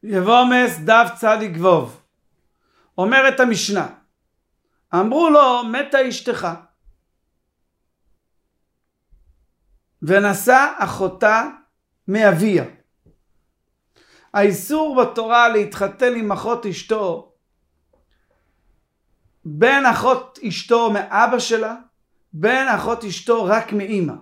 יבומס דף צדיק ווב. אומרת המשנה, אמרו לו מתה אשתך ונשא אחותה מאביה. האיסור בתורה להתחתן עם אחות אשתו, בין אחות אשתו מאבא שלה, בין אחות אשתו רק מאמא.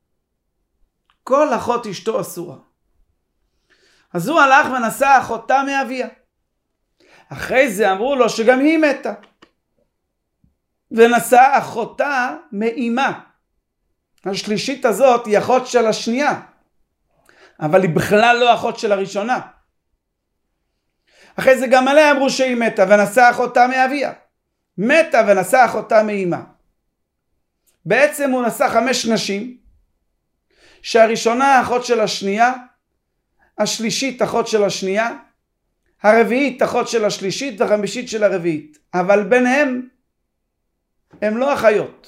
כל אחות אשתו אסורה. אז הוא הלך ונשא אחותה מאביה. אחרי זה אמרו לו שגם היא מתה, ונשא אחותה מאמא. השלישית הזאת היא אחות של השנייה, אבל היא בכלל לא אחות של הראשונה. אחרי זה גם עליה אמרו שהיא מתה, ונשא אחותה מאביה. מתה ונשא אחותה מאמא. בעצם הוא נשא 5 נשים, שהראשונה אחות של השנייה, השלישית אחות של השנייה, הרביעית אחות של השלישית והחמישית של הרביעית. אבל ביניהם הם לא אחיות.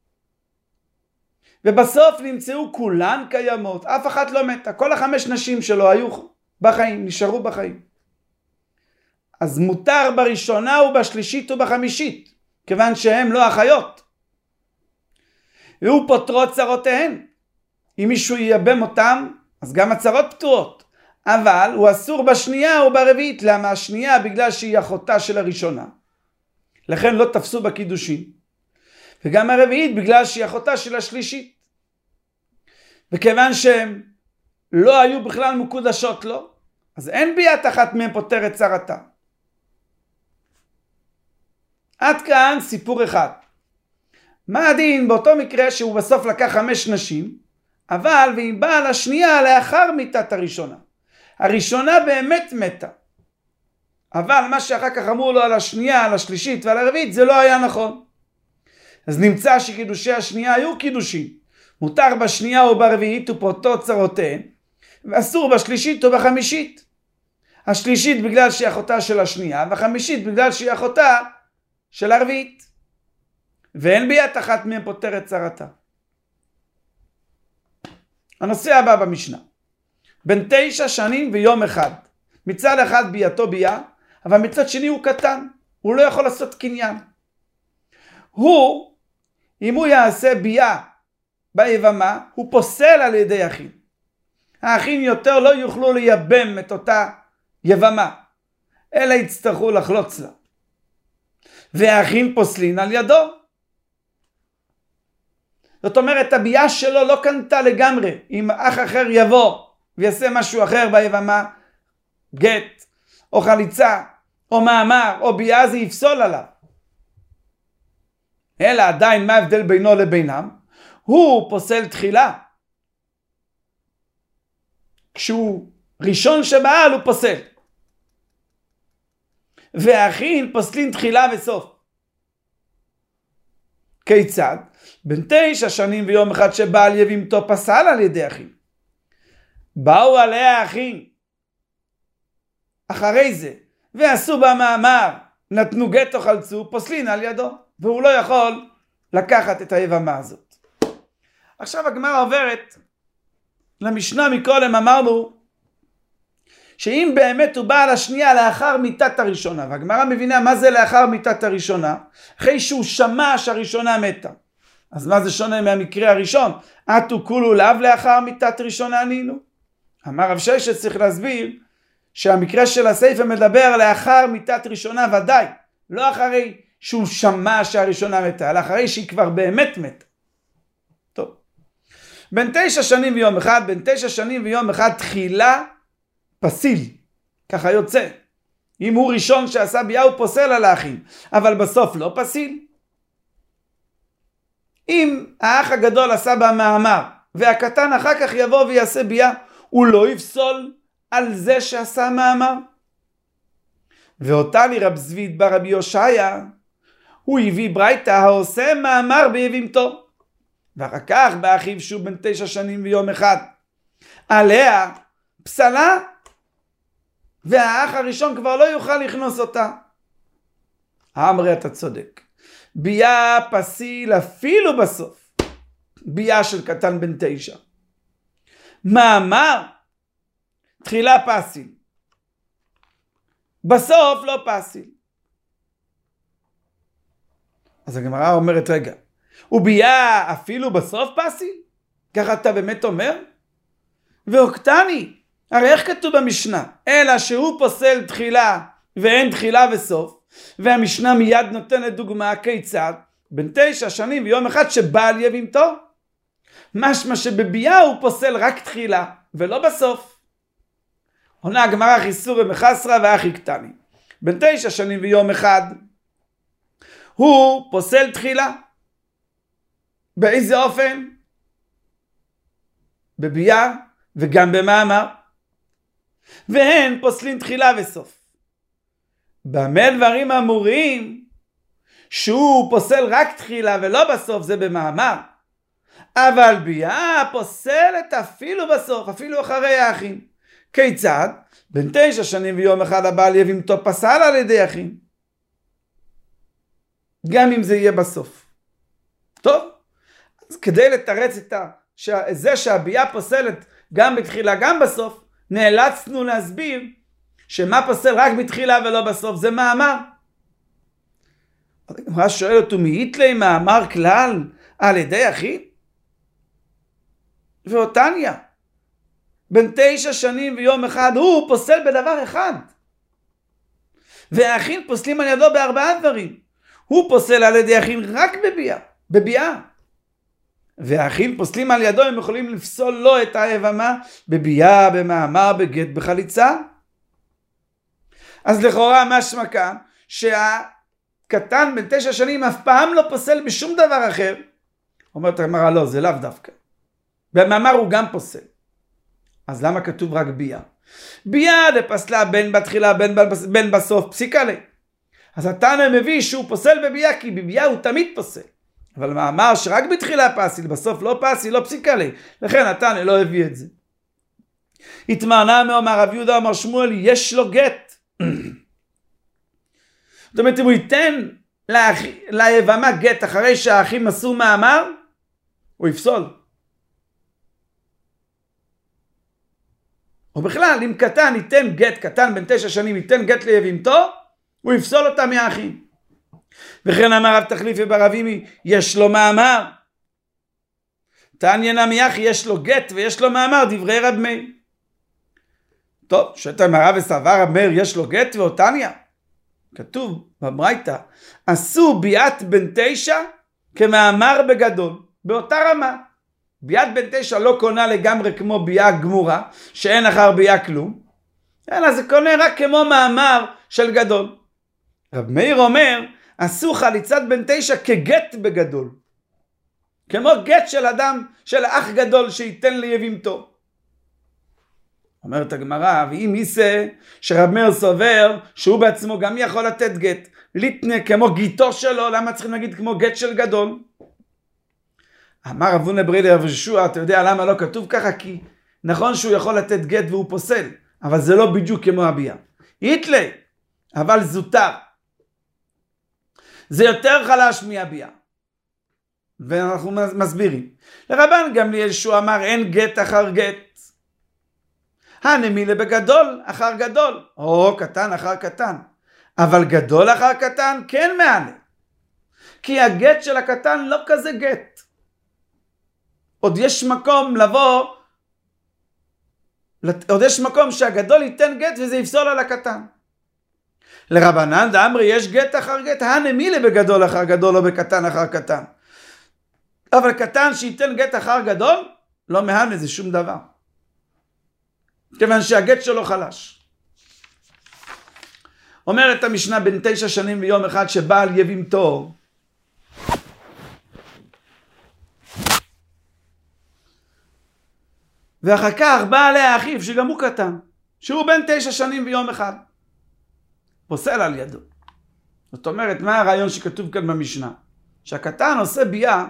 ובסוף נמצאו כולן קיימות, אף אחת לא מתה. כל 5 נשים שלו היו בחיים, נשארו בחיים. אז מותר בראשונה ובשלישית ובחמישית, כיוון שהם לא אחיות. והוא פוטרו צרותיהן. אם מישהו ייבם אותם, אז גם הצרות פטורות. אבל הוא אסור בשנייה וברביעית. למה? השנייה בגלל שהיא אחותה של הראשונה, לכן לא תפסו בקידושים. וגם הרביעית בגלל שהיא אחותה של השלישית. וכיוון שהם לא היו בכלל מקודשות לו, אז אין ביאת אחת מהם פותרת צרתה. עד כאן סיפור אחד. מה הדין באותו מקרה שהוא בסוף לקח 5 נשים, אבל והיא באה לשנייה לאחר מיתת הראשונה. הראשונה באמת מתה, אבל מה שאחר כך אמרו לו על השנייה, על השלישית ועל הרביעית, זה לא היה נכון. אז נמצא שקידושי השנייה היו קידושים. מותר בשנייה או ברביעית ופרוטות צרותיהן, ואסור בשלישית או בחמישית. השלישית בגלל שהיא אחותה של השנייה, והחמישית בגלל שהיא אחותה של הרביעית. ואין ביאת אחת מהם פותרת צרתה. הנושא הבא במשנה. בן 9 שנים ויום אחד. מצד אחד ביאתו ביה, אבל מצד שני הוא קטן. הוא לא יכול לעשות קניין. אם הוא יעשה ביה ביבמה, הוא פוסל על ידי אחים. האחים יותר לא יוכלו לייבם את אותה יבמה, אלא יצטרכו לחלוץ לה. והאחים פוסלין על ידו. זאת אומרת, הבייה שלו לא קנתה לגמרי. אם אח אחר יבוא ויעשה משהו אחר ביבמה, גט או חליצה או מאמר או בייה, זה יפסול עליו. אלא עדיין מה ההבדל בינו לבינם? הוא פוסל תחילה. כשהוא ראשון שבעל הוא פוסל. והאחים פוסלים תחילה וסוף. כיצד? בן 9 שנים ויום אחד שבעל יבימתו פסל על ידי אחים. באו עליה האחים אחרי זה ועשו בה מאמר, נתנו גט או חלצו, פוסלין על ידו, והוא לא יכול לקחת את היבמה הזאת. עכשיו הגמרא עוברת למשנה מקודם. אמרנו שאם באמת הוא בא על השנייה לאחר מיתת הראשונה, והגמרא מבינה מה זה לאחר מיתת הראשונה, אחרי שהוא שמע שהראשונה מתה, אז מה זה שונה מהמקרה הראשון? עטו כולו לאו לאחר מיתת ראשונה ענינו. אמר רב ששת, צריך להסביר שהמקרה של הסייפה מדבר לאחר מיתת ראשונה ודאי, לא אחרי שהוא שמע שהראשונה מתה, אלא אחרי שהיא כבר באמת מתה. טוב. בן 9 שנים ויום אחד, בן 9 שנים ויום אחד תחילה פסיל. ככה יוצא. אם הוא ראשון שעשה ביה הוא פוסל על האחים, אבל בסוף לא פסיל. אם האח הגדול עשה בה מאמר, והקטן אחר כך יבוא ויעשה ביה, הוא לא יפסול על זה שעשה מאמר. ואותה לי רב זביד בר רבי יושעיה, הוא הביא ברייתא העושה מאמר ביבימתו. ואחר כך באחיו שהוא בן 9 שנים ויום אחד, עליה פסלה, והאח הראשון כבר לא יוכל לכנוס אותה. אמרי, אתה צודק. ביה פסיל אפילו בסוף. ביה של קטן בן 9. מאמר תחילה פסיל. בסוף לא פסיל. אז הגמרא אומרת, רגע, וביאה אפילו בסוף פסיל? ככה אתה באמת אומר? ואוקטני, הרי איך כתוב במשנה? אלא שהוא פוסל תחילה ואין תחילה וסוף, והמשנה מיד נותנת דוגמה כיצד בין 9 שנים ויום אחד שבעל יבימתו. משמע שבביאה הוא פוסל רק תחילה ולא בסוף. עונה הגמרא חיסורי מחסרא ואחי קטני. בין 9 שנים ויום אחד הוא פוסל תחילה. באיזה אופן? בביאה וגם במאמר. והן פוסלים תחילה וסוף. במה דברים אמורים שהוא פוסל רק תחילה ולא בסוף, זה במאמר. אבל ביאה פוסלת אפילו בסוף, אפילו אחרי האחים. כיצד? בין 9 שנים ויום אחד הבעל יבימתו פסל על ידי אחים. גם אם זה יהיה בסוף. טוב, אז כדי לתרץ את זה שהביאה פוסלת גם בתחילה גם בסוף, נאלצנו להסביר שמה פוסל רק בתחילה ולא בסוף, זה מאמר. הגמרא שואל אותו, מאיתלי מאמר כלל על ידי אחים? ואותניה, בין 9 שנים ויום אחד הוא פוסל בדבר אחד. והאחים פוסלים על ידו ב4 דברים. הוא פוסל על ידי אחים רק בביאה. והאחים פוסלים על ידו, הם יכולים לפסול לו את היבמה בביאה, במאמר, בגט, בחליצה. אז לכאורה משמע כאן שהקטן בין 9 שנים אף פעם לא פוסל בשום דבר אחר. אומרת הגמרא, לא, זה לאו דווקא. במאמר הוא גם פוסל. אז למה כתוב רק ביאה? ביאה דפסלה בין בתחילה בין בסוף פסיקה לי. אז התנא מביא שהוא פוסל בביאה, כי בביאה הוא תמיד פוסל. אבל מאמר שרק בתחילה פסיל, בסוף לא פסיל, לא פסיקה לי. לכן התנא לא הביא את זה. התמרנה מאמר רב יהודה אמר שמואל, יש לו גט. זאת אומרת, אם הוא ייתן ליבמה גט אחרי שהאחים עשו מאמר, הוא יפסול. או בכלל, אם קטן ייתן גט, קטן בין 9 שנים ייתן גט ליבימתו, הוא יפסול אותה מהאחים. וכן אמר רב תחליפי בר אבימי, יש לו מאמר. תניא נמי אחי, יש לו גט ויש לו מאמר, דברי רב מאיר. טוב, שואלת הגמרא וסבר רב מאיר, יש לו גט ואותניא? כתוב בברייתא, עשו ביאת בן 9 כמאמר בגדול, באותה רמה. ביאת בן 9 לא קונה לגמרי כמו ביאה גמורה, שאין אחר ביאה כלום, אלא זה קונה רק כמו מאמר של גדול. רב מאיר אומר, עשו חליצת בן 9 כגט בגדול. כמו גט של אדם, של אח גדול שייתן ליבימתו. אומרת הגמרא, ואם יישא שרב מאיר סובר שהוא בעצמו גם יכול לתת גט, ליטנה כמו גיטו שלו, למה צריכים להגיד כמו גט של גדול? אמר רב הונא ברי לרב יהושע, אתה יודע למה לא כתוב ככה? כי נכון שהוא יכול לתת גט והוא פוסל, אבל זה לא בדיוק כמו הביאה. יתלי, אבל זוטר. זה יותר חלש מהביאה. ואנחנו מסבירים. לרבן גמליאל שהוא אמר אין גט אחר גט. הנמילה בגדול אחר גדול, או קטן אחר קטן. אבל גדול אחר קטן כן מענה. כי הגט של הקטן לא כזה גט. עוד יש מקום לבוא, עוד יש מקום שהגדול ייתן גט וזה יפסול על הקטן. לרבנן דאמרי יש גט אחר גט, הנמילה בגדול אחר גדול או בקטן אחר קטן. אבל קטן שייתן גט אחר גדול, לא מהנה זה שום דבר. כיוון שהגט שלו חלש. אומרת המשנה בין 9 שנים ויום אחד שבעל יבימתו, ואחר כך בא עליה אחיו שגם הוא קטן, שהוא בין 9 שנים ויום אחד. פוסל על ידו. זאת אומרת, מה הרעיון שכתוב כאן במשנה? שהקטן עושה ביאה,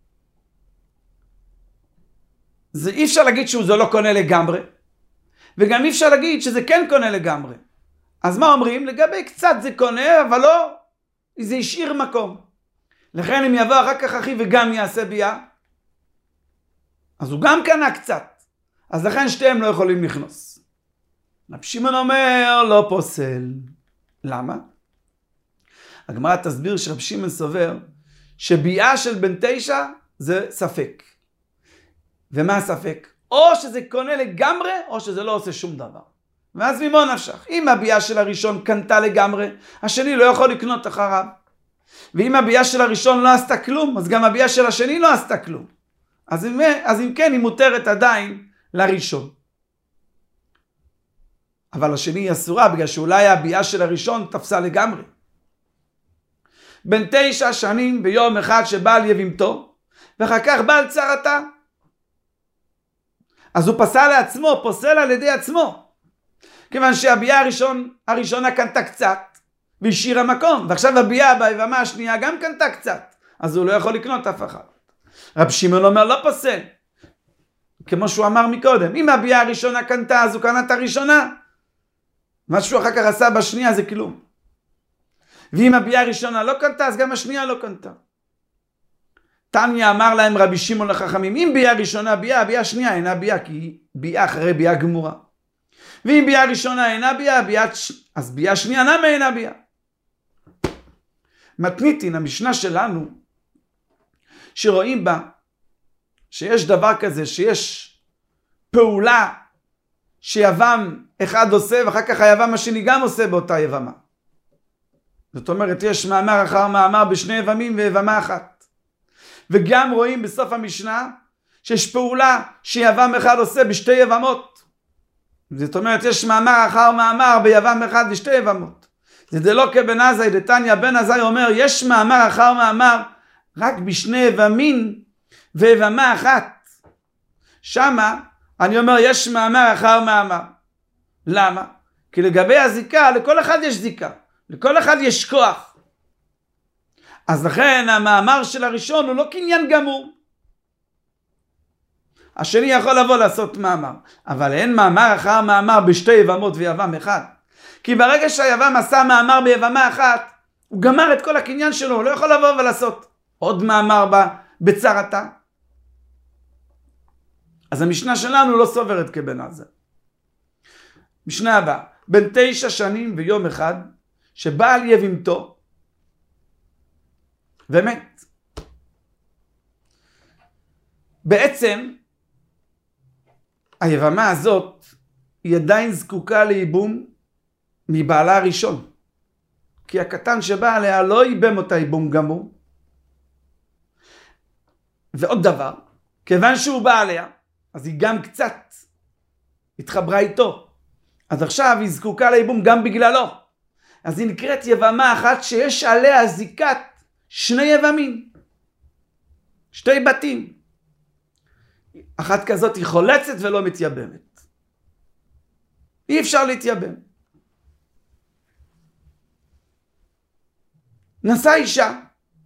זה אי אפשר להגיד שזה לא קונה לגמרי, וגם אי אפשר להגיד שזה כן קונה לגמרי. אז מה אומרים? לגבי קצת זה קונה, אבל לא, זה השאיר מקום. לכן אם יבוא אחר כך אחי וגם יעשה ביאה, אז הוא גם קנה קצת. אז לכן שתיהם לא יכולים לכנוס. רב שמעון אומר, לא פוסל. למה? הגמרא תסביר שרב שמעון סובר שביאה של בן 9 זה ספק. ומה הספק? או שזה קונה לגמרי, או שזה לא עושה שום דבר. ואז ממה נפשך? אם הביאה של הראשון קנתה לגמרי, השני לא יכול לקנות אחריו. ואם הביאה של הראשון לא עשתה כלום, אז גם הביאה של השני לא עשתה כלום. אז אם כן, היא מותרת עדיין לראשון. אבל השני היא אסורה, בגלל שאולי הביאה של הראשון תפסה לגמרי. בן 9 שנים ביום אחד שבא על יבימתו, ואחר כך בא על צרתה. אז הוא פסל לעצמו, פוסל על ידי עצמו. כיוון שהביאה הראשונה קנתה קצת, והשאירה מקום, ועכשיו הביאה ביבמה השנייה גם קנתה קצת, אז הוא לא יכול לקנות אף אחד. רב שמעון אומר לא פוסל, כמו שהוא אמר מקודם, אם הביאה הראשונה קנתה, אז הוא קנה את הראשונה, מה שהוא אחר כך עשה בשנייה זה כלום. ואם הביאה הראשונה לא קנתה, אז גם השנייה לא קנתה. תניא אמר להם רבי שמעון לחכמים, אם ביאה ראשונה ביאה שנייה אינה ביאה, כי ביאה אחרי ביאה גמורה. ואם ביאה ראשונה אינה ביאה, אז ביאה שנייה נמה אינה ביאה. מתניתין, המשנה שלנו, שרואים בה, שיש דבר כזה, שיש פעולה שיבם אחד עושה, ואחר כך היבם השני גם עושה באותה יבמה. זאת אומרת, יש מאמר אחר מאמר בשני יבמים ויבמה אחת. וגם רואים בסוף המשנה, שיש פעולה שיבם אחד עושה בשתי יבמות. זאת אומרת, יש מאמר אחר מאמר ביבם אחד ושתי יבמות. זה לא כבן עזאי, דתניא בן עזאי אומר, יש מאמר אחר מאמר רק בשני יבמים ויבמה אחת. שמה אני אומר, יש מאמר אחר מאמר. למה? כי לגבי הזיקה, לכל אחד יש זיקה. לכל אחד יש כוח. אז לכן המאמר של הראשון הוא לא קניין גמור. השני יכול לבוא לעשות מאמר. אבל אין מאמר אחר מאמר בשתי יבמות ויבם אחד. כי ברגע שהיבם עשה מאמר ביבמה אחת, הוא גמר את כל הקניין שלו, הוא לא יכול לבוא ולעשות עוד מאמר בצרתה. אז המשנה שלנו לא סוברת כבן עזאי. משנה הבאה, בן 9 שנים ויום אחד, שבא על יבימתו, ומת. בעצם, היבמה הזאת, היא עדיין זקוקה לייבום מבעלה הראשון. כי הקטן שבא עליה לא ייבם אותה ייבום גמור. ועוד דבר, כיוון שהוא בא עליה, אז היא גם קצת התחברה איתו. אז עכשיו היא זקוקה לייבום גם בגללו. אז היא נקראת יבמה אחת שיש עליה זיקת שני יבמים. שתי בתים. אחת כזאת היא חולצת ולא מתייבמת. אי אפשר להתייבם. נשא אישה.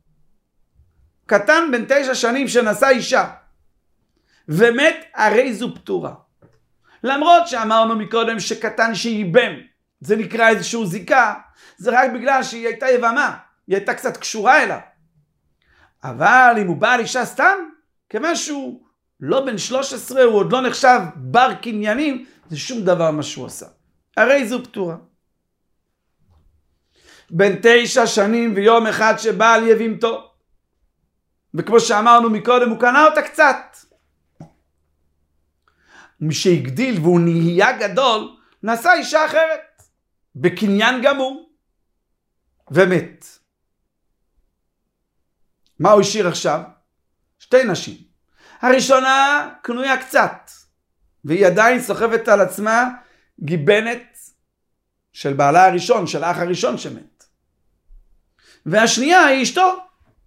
קטן בן 9 שנים שנשא אישה. ומת, הרי זו פטורה. למרות שאמרנו מקודם שקטן שייבם, זה נקרא איזשהו זיקה, זה רק בגלל שהיא הייתה יבמה, היא הייתה קצת קשורה אליו. אבל אם הוא בעל אישה סתם, כיוון שהוא לא בן 13, הוא עוד לא נחשב בר קניינים, זה שום דבר מה שהוא עשה. הרי זו פטורה. בן 9 שנים ויום אחד שבא על יבימתו, וכמו שאמרנו מקודם, הוא קנה אותה קצת. משהגדיל והוא נהיה גדול, נשא אישה אחרת, בקניין גמור, ומת. מה הוא השאיר עכשיו? 2 נשים. הראשונה קנויה קצת, והיא עדיין סוחבת על עצמה גיבנת של בעלה הראשון, של האח הראשון שמת. והשנייה היא אשתו.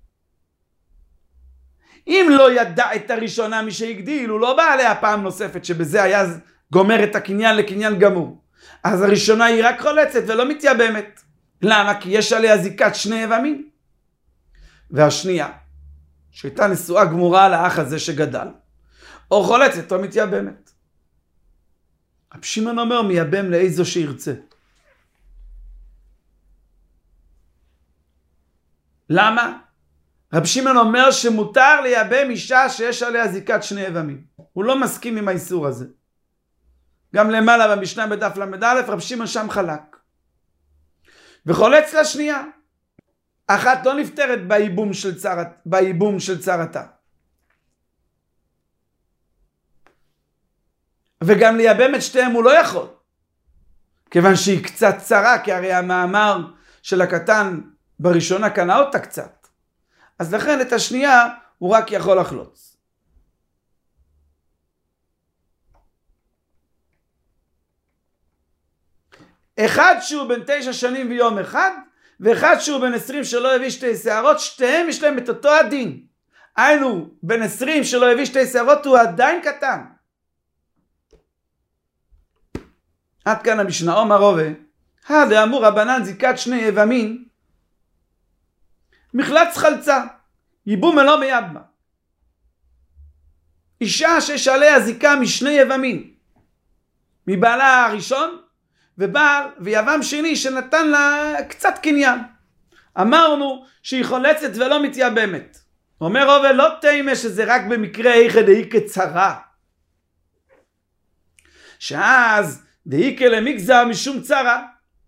אם לא ידע את הראשונה מי שהגדיל, הוא לא בא עליה פעם נוספת שבזה היה גומר את הקניין לקניין גמור. אז הראשונה היא רק חולצת ולא מתייבמת. למה? כי יש עליה זיקת שני יבמים. והשנייה, שהייתה נשואה גמורה לאח הזה שגדל, או חולצת או מתייבמת. רב שמעון אומר מייבם לאיזו שירצה. למה? רב שמעון אומר שמותר לייבם אישה שיש עליה זיקת שני יבמים. הוא לא מסכים עם האיסור הזה. גם למעלה במשנה בדף ל"א, רב שמעון שם חלק. וחולץ לשנייה. אחת לא נפטרת בייבום של צרתה. וגם לייבם את שתיהם הוא לא יכול. כיוון שהיא קצת צרה, כי הרי המאמר של הקטן בראשונה קנה אותה קצת. אז לכן את השנייה הוא רק יכול לחלוץ. אחד שהוא בן 9 שנים ויום אחד, ואחד שהוא בן 20 שלא הביא 2 שערות, שתיהם יש להם את אותו הדין. היינו, בן 20 שלא הביא 2 שערות הוא עדיין קטן. עד כאן המשנה. אומר רבה, דאמור רבנן זיקת 2 יבמין, מחלץ חלצה, ייבום ולא מייבמה. אישה שיש עליה זיקה מ2 יבמין, מבעלה הראשון, ובעל ויבם שני שנתן לה קצת קניין. אמרנו שהיא חולצת ולא מתייבמת. אומר רבה, לא תימה שזה רק במקרה איכה דהי כצרה. שאז דהי כלמגזר משום צרה.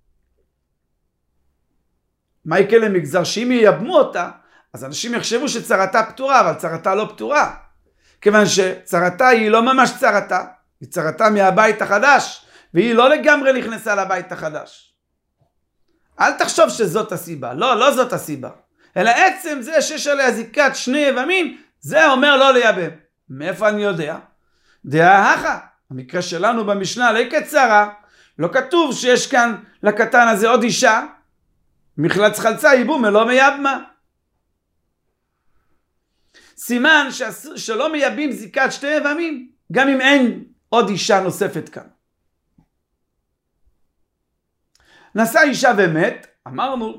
מה היא כלמגזר? שאם ייבמו אותה, אז אנשים יחשבו שצרתה פתורה, אבל צרתה לא פתורה. כיוון שצרתה היא לא ממש צרתה, היא צרתה מהבית החדש. והיא לא לגמרי נכנסה לבית החדש. אל תחשוב שזאת הסיבה. לא, לא זאת הסיבה. אלא עצם זה שיש עליה זיקת 2 יבמים, זה אומר לא לייבם. מאיפה אני יודע? דעה הכה. המקרה שלנו במשנה לא כצרה. לא כתוב שיש כאן לקטן הזה עוד אישה. מחלץ חלצה ייבום ולא מייבמה. סימן שלא מייבים זיקת 2 יבמים, גם אם אין עוד אישה נוספת כאן. נשא אישה ומת, אמרנו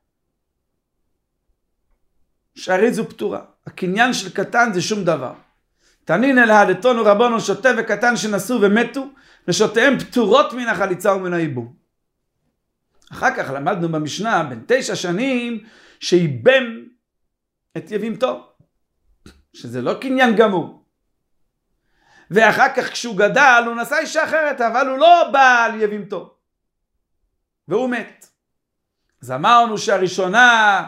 שהרי זו פטורה. הקניין של קטן זה שום דבר. תנין אל העדתון ורבונו שוטה וקטן שנשאו ומתו, נשותיהם פטורות מן החליצה ומן הייבום. אחר כך למדנו במשנה בן 9 שנים שייבם את יבימתו, שזה לא קניין גמור. ואחר כך כשהוא גדל הוא נשא אישה אחרת, אבל הוא לא בעל יבימתו. והוא מת. אז אמרנו שהראשונה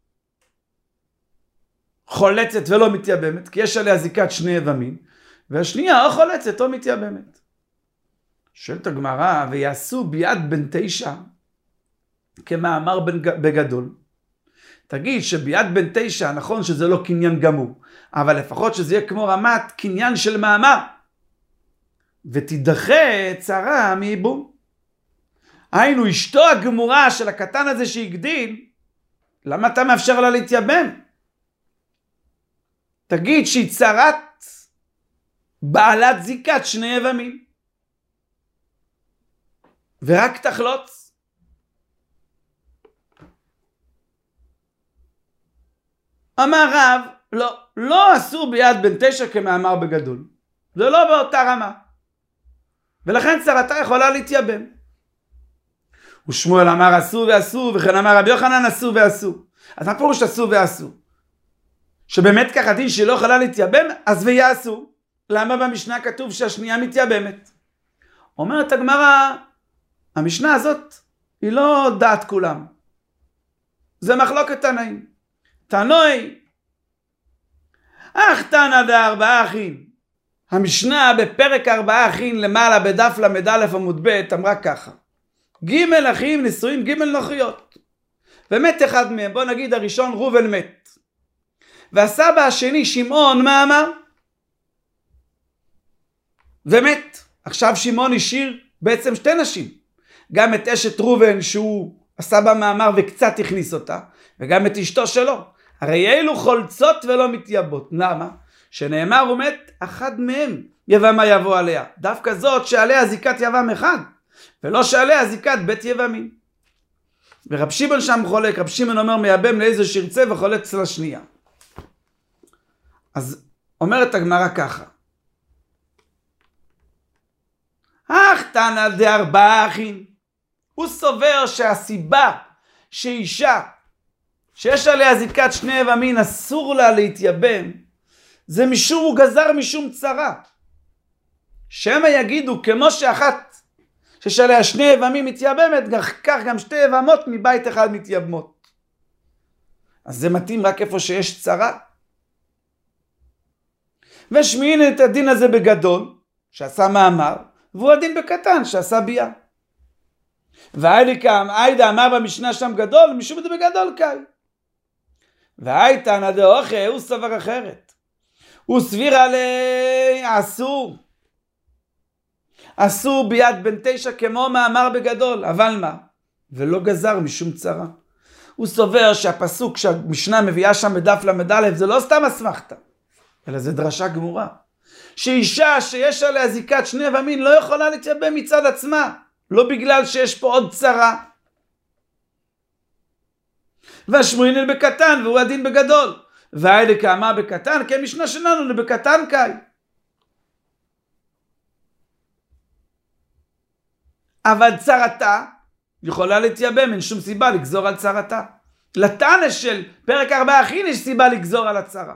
חולצת ולא מתייבמת, כי יש עליה זיקת 2 יבמים, והשנייה או חולצת או מתייבמת. שואלת הגמרא, ויעשו ביד בן 9 כמאמר בגדול. תגיד שביד בן 9 נכון שזה לא קניין גמור, אבל לפחות שזה יהיה כמו רמת קניין של מאמר, ותידחה צרה מייבום. היינו אשתו הגמורה של הקטן הזה שהגדיל, למה אתה מאפשר לה להתייבם? תגיד שהיא צרת בעלת זיקת 2 יבמים. ורק תחלוץ. אמר רב, לא אסור ביד בן 9 כמאמר בגדול. זה לא באותה רמה. ולכן צרתה יכולה להתייבם. ושמואל אמר עשו ועשו, וכן אמר רבי יוחנן עשו ועשו. אז מה פירוש עשו ועשו? שבאמת ככה דין שלא יכולה להתייבם, אז ויעשו. למה במשנה כתוב שהשנייה מתייבמת? אומרת הגמרא, המשנה הזאת היא לא דעת כולם. זה מחלוקת תנאים. תנוי, תנא דארבעה אחים. המשנה בפרק 4 אחים למעלה בדף למד א' עמוד ב' אמרה ככה. ג' אחים נשואים ג' נוכריות. ומת אחד מהם, בוא נגיד הראשון ראובן מת. והסבא השני שמעון מה אמר? ומת. עכשיו שמעון השאיר בעצם 2 נשים. גם את אשת ראובן שהוא הסבא מאמר וקצת הכניס אותה, וגם את אשתו שלו. הרי אלו חולצות ולא מתייבות. למה? שנאמר הוא מת אחד מהם יבמה יבוא עליה. דווקא זאת שעליה זיקת יבם אחד, ולא שעליה זיקת בית יבמים. ורב שמעון שם חולק, רב שמעון אומר מייבם לאיזה שירצה וחולץ לשנייה. אז אומרת הגמרא ככה. תנא דארבעה אחים. הוא סובר שהסיבה שאישה שיש עליה זיקת 2 יבמים אסור לה להתייבם, זה משום הוא גזר משום צרה. שמא יגידו כמו שאחת כשעליה שני אבמים מתייבמת, כך גם שתי אבמות מבית אחד מתייבמות. אז זה מתאים רק איפה שיש צרה. ושמיעין את הדין הזה בגדול, שעשה מאמר, והוא הדין בקטן, שעשה ביאה. והאידה אמר במשנה שם גדול, משום זה בגדול קל. והאיתן הדאוכה, הוא סבר אחרת. הוא סביר עלי אסור. אסור ביד בן 9 כמו מאמר בגדול, אבל מה? ולא גזר משום צרה. הוא סובר שהפסוק שהמשנה מביאה שם בדף למד זה לא סתם אסמכתה, אלא זה דרשה גמורה. שאישה שיש עליה זיקת שני אבמים לא יכולה להתייבם מצד עצמה, לא בגלל שיש פה עוד צרה. והשמואל בקטן והוא הדין בגדול. והאלה כאמה בקטן, כי המשנה שלנו בקטן קאי. אבל צרתה יכולה להתייבם, אין שום סיבה לגזור על צרתה. לטענה של פרק 4 אחין יש סיבה לגזור על הצרה.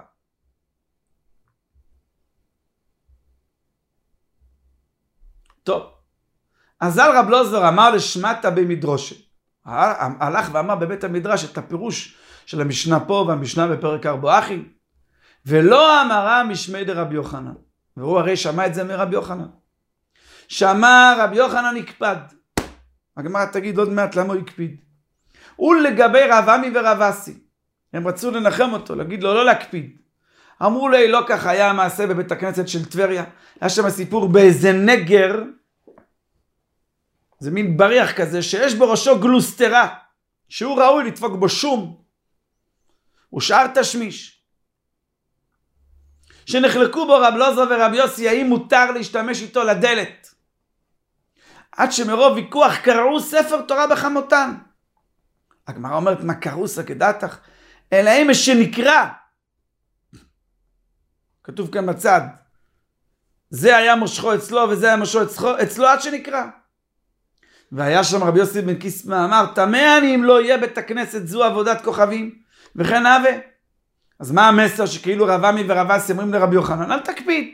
טוב, אזל רב לוזר אמר לשמטה במדרושה. הלך ואמר בבית המדרש את הפירוש של המשנה פה והמשנה בפרק 4 אחין, ולא אמרה משמי דרבי יוחנן. והוא הרי שמע את זה מרבי יוחנן. שמע רבי יוחנן הקפד. הגמרא תגיד עוד מעט למה הוא הקפיד. ולגבי רב עמי ורב אסי, הם רצו לנחם אותו, להגיד לו לא להקפיד. אמרו לי לא כך היה המעשה בבית הכנסת של טבריה. היה שם סיפור באיזה נגר, זה מין בריח כזה שיש בראשו גלוסטרה, שהוא ראוי לדפוק בו שום, ושאר תשמיש. שנחלקו בו רב לוזר ורב יוסי האם מותר להשתמש איתו לדלת. עד שמרוב ויכוח קראו ספר תורה בחמותן. הגמרא אומרת מה קראו סקדתך? אלא אם שנקרא. כתוב כאן בצד. זה היה מושכו אצלו וזה היה מושכו אצלו עד שנקרא. והיה שם רבי יוסי בן קיסמא אמר, תמה אני אם לא יהיה בית הכנסת זו עבודת כוכבים, וכן הווה. אז מה המסר שכאילו רב עמי ורב אסי אומרים לרבי יוחנן? אל תקפיד.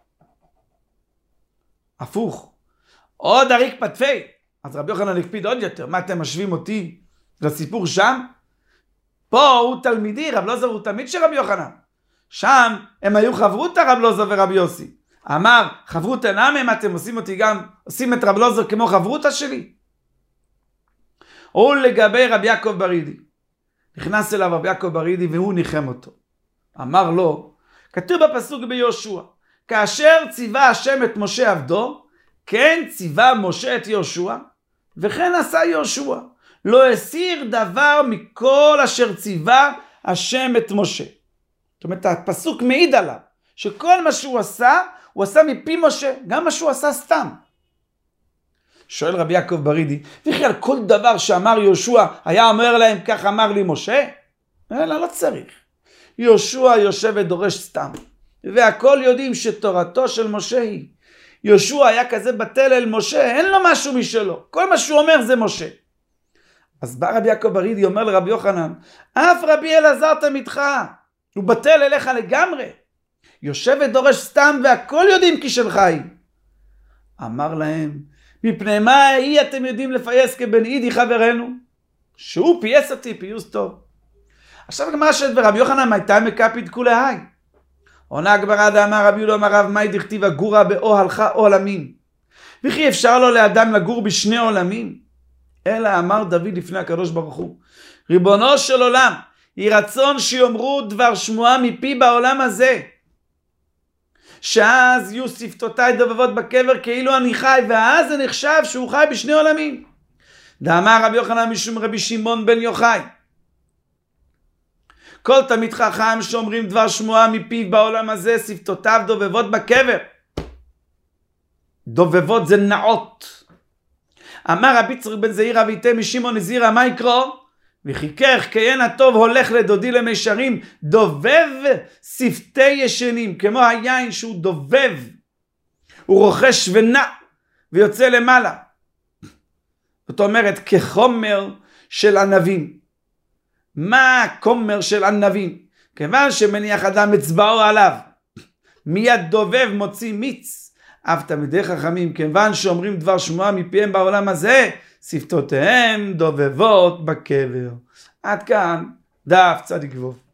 הפוך. עוד אריק פתפי. אז רבי יוחנן הקפיד עוד יותר. מה אתם משווים אותי לסיפור שם? פה הוא תלמידי, רב לוזר הוא תלמיד של רבי יוחנן. שם הם היו חברותא רב לוזר ורבי יוסי. אמר, חברותא נמי, מה אתם עושים אותי גם, עושים את רב לוזר כמו חברותא שלי? ולגבי רבי יעקב ברידי. נכנס אליו רבי יעקב ברידי והוא ניחם אותו. אמר לו, כתוב בפסוק ביהושע, כאשר ציווה השם את משה עבדו, כן ציווה משה את יהושע, וכן עשה יהושע. לא הסיר דבר מכל אשר ציווה השם את משה. זאת אומרת, הפסוק מעיד עליו, שכל מה שהוא עשה, הוא עשה מפי משה, גם מה שהוא עשה סתם. שואל רבי יעקב ברידי, וכי על כל דבר שאמר יהושע, היה אומר להם, כך אמר לי משה? אלא לא צריך. יהושע יושב ודורש סתם. והכל יודעים שתורתו של משה היא. יהושע היה כזה בטל אל משה, אין לו משהו משלו. כל מה שהוא אומר זה משה. אז בא רבי יעקב ברידי, אומר לרבי יוחנן, אף רבי אלעזר תלמידך, הוא בטל אליך לגמרי. יושב ודורש סתם והכל יודעים כי שלך היא. אמר להם, מפני מה היא אתם יודעים לפייס כבן אידי חברנו? שהוא פייס אותי פיוס טוב. עכשיו הגמרא שואלת ורבי יוחנן הייתה מקפיד כולי היי. עונה הגמרא דאמר רבי יהודה אמר רב מאי דכתיב גורה באוהלך עולמים. וכי אפשר לו לאדם לגור בשני עולמים? אלא אמר דוד לפני הקדוש ברוך הוא, ריבונו של עולם, יהי רצון שיאמרו דבר שמועה מפי בעולם הזה. שאז יהיו שפתותיי דובבות בקבר כאילו אני חי, ואז זה נחשב שהוא חי בשני עולמים. דאמר רבי יוחנן משום רבי שמעון בן יוחאי, כל תלמיד חכם שאומרים דבר שמועה מפיו בעולם הזה, שפתותיו דובבות בקבר. דובבות זה נעות. אמר רבי יצחק בן זעירא ויטה משמעון נזירא, מה יקרו? וחיכך כיין הטוב הולך לדודי למישרים, דובב שפתי ישנים, כמו היין שהוא דובב, הוא רוכש ונע ויוצא למעלה. זאת אומרת כחומר של ענבים. מה הכומר של ענבים? כיוון שמניח אדם אצבעו עליו, מיד דובב מוציא מיץ, אף תלמידי חכמים, כיוון שאומרים דבר שמועה מפיהם בעולם הזה, שפתותיהם דובבות בקבר. עד כאן דף צדיק ו'.